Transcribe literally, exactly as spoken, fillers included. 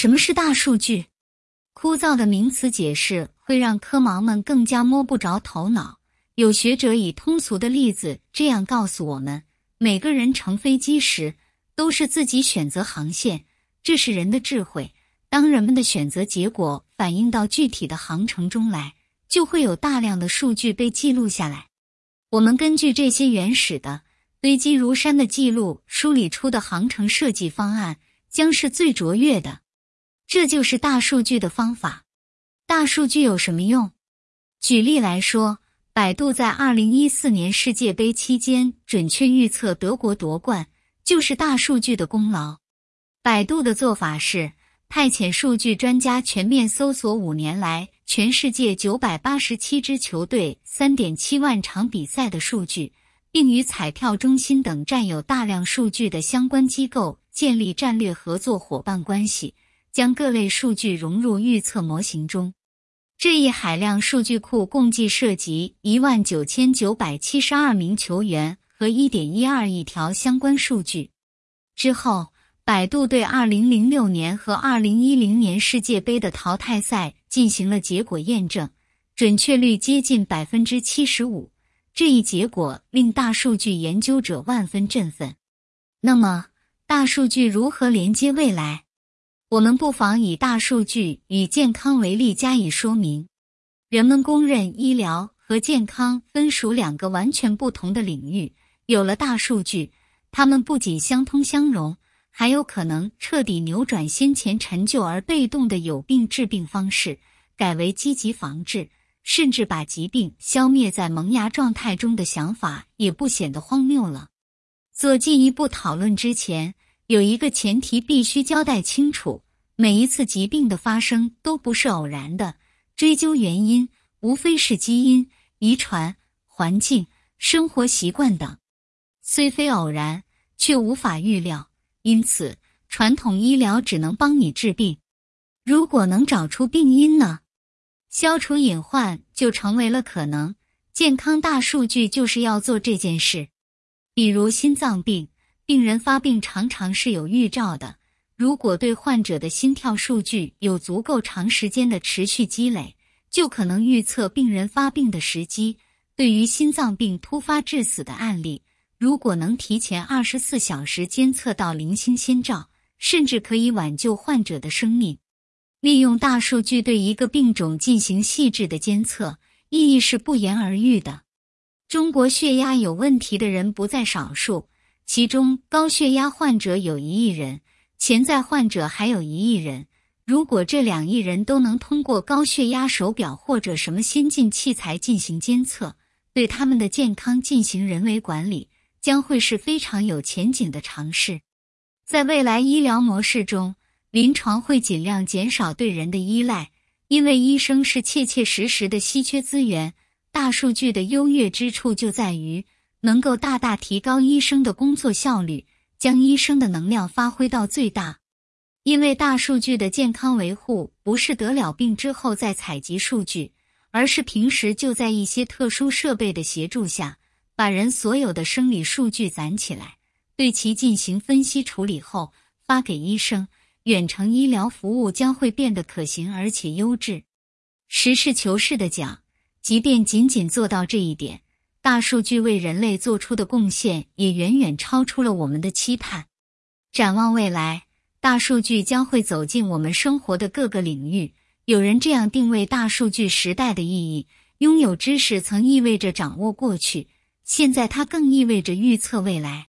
什么是大数据？枯燥的名词解释会让科盲们更加摸不着头脑。有学者以通俗的例子这样告诉我们，每个人乘飞机时都是自己选择航线，这是人的智慧。当人们的选择结果反映到具体的航程中来，就会有大量的数据被记录下来。我们根据这些原始的、堆积如山的记录梳理出的航程设计方案，将是最卓越的。这就是大数据的方法。大数据有什么用？举例来说，百度在二零一四年世界杯期间准确预测德国夺冠，就是大数据的功劳。百度的做法是派遣数据专家全面搜索五年来全世界九百八十七支球队 三点七万场比赛的数据，并与彩票中心等占有大量数据的相关机构建立战略合作伙伴关系，将各类数据融入预测模型中。这一海量数据库共计涉及 一万九千九百七十二名球员和 一点一二亿条相关数据。之后，百度对二零零六年和二零一零年世界杯的淘汰赛进行了结果验证，准确率接近 百分之七十五。这一结果令大数据研究者万分振奋。那么，大数据如何连接未来？我们不妨以大数据与健康为例加以说明。人们公认医疗和健康分属两个完全不同的领域，有了大数据，它们不仅相通相融，还有可能彻底扭转先前陈旧而被动的有病治病方式，改为积极防治，甚至把疾病消灭在萌芽状态中的想法也不显得荒谬了。做进一步讨论之前，有一个前提必须交代清楚，每一次疾病的发生都不是偶然的，追究原因无非是基因、遗传、环境、生活习惯等，虽非偶然，却无法预料。因此，传统医疗只能帮你治病。如果能找出病因呢？消除隐患就成为了可能。健康大数据就是要做这件事。比如心脏病，病人发病常常是有预兆的。如果对患者的心跳数据有足够长时间的持续积累，就可能预测病人发病的时机。对于心脏病突发致死的案例，如果能提前二十四小时监测到零星先兆，甚至可以挽救患者的生命。利用大数据对一个病种进行细致的监测，意义是不言而喻的。中国血压有问题的人不在少数，其中高血压患者有一亿人，潜在患者还有一亿人。如果这两亿人都能通过高血压手表或者什么先进器材进行监测，对他们的健康进行人为管理，将会是非常有前景的尝试。在未来医疗模式中，临床会尽量减少对人的依赖，因为医生是切切实实的稀缺资源。大数据的优越之处就在于能够大大提高医生的工作效率，将医生的能量发挥到最大。因为大数据的健康维护不是得了病之后再采集数据，而是平时就在一些特殊设备的协助下，把人所有的生理数据攒起来，对其进行分析处理后发给医生，远程医疗服务将会变得可行而且优质。实事求是地讲，即便仅仅做到这一点，大数据为人类做出的贡献也远远超出了我们的期盼。展望未来，大数据将会走进我们生活的各个领域。有人这样定位大数据时代的意义：拥有知识曾意味着掌握过去，现在它更意味着预测未来。